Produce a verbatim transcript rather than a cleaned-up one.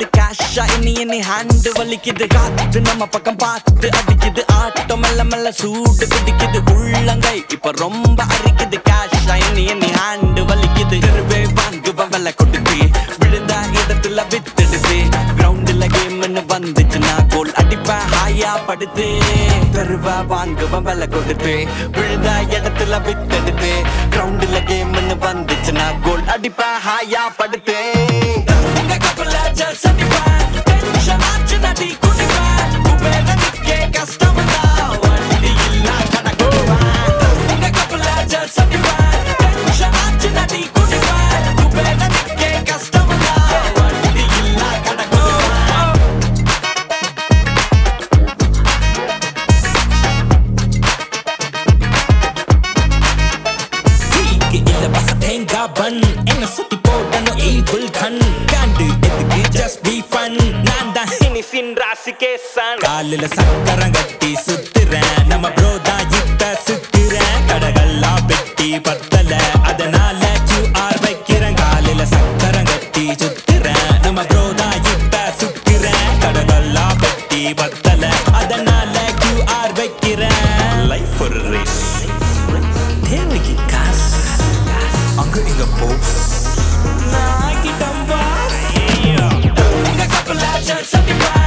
வலிக்குது கேஷா இனி இனி ஹேண்ட் வலிக்குது காத்து நம்ம பக்கம் பார்த்து அடிக்குது ஆட்டோ மெல்ல மெல்ல சூடு பிடிக்குது உள்ளங்கை இப்ப ரொம்ப அரிக்குது கேஷா இனி இனி ஹேண்ட் வலிக்குது தெருவே வாங்குவன் வெள்ள கொடுத்து விழுந்தா இடத்துல வித்துடுது கிரவுண்டுல கேம்னு வந்துச்சுன்னா கோல் அடிப்பேன் ஹாயா படுத்து தெருவா வாங்குவன் வெள்ள கொடுத்து விழுந்தா இடத்துல வித்துடுது கிரவுண்டுல கேம்னு வந்துச்சுன்னா கோல் அடிப்பேன் ஹாயா படுத்து என்ன சுத்தி போட்டனோ evil கண் காண்டு எதுக்கு just be fun நான் தான் இனிசின் ராசிக்கே சன் காலில சக்கரம் கட்டி சுத்துறேன் நம்ம ப்ரோ தான் இப்ப சுத்துறேன் கடகல்லா பெட்டி பத்தல அதனால கியூஆர் வைக்கிறேன் காலில சக்கரம் கட்டி சுத்துறேன் நம்ம ப்ரோ தான் இப்ப சுத்துறேன் கடகல்லா பெட்டி பத்தல அதனால கியூஆர் வைக்கிறேன் லைஃப் ஒரு ரேஸ் தேவைக்கு காசு அங்க இங்க போ நான் கிட்ட வா. Got a couple of shots,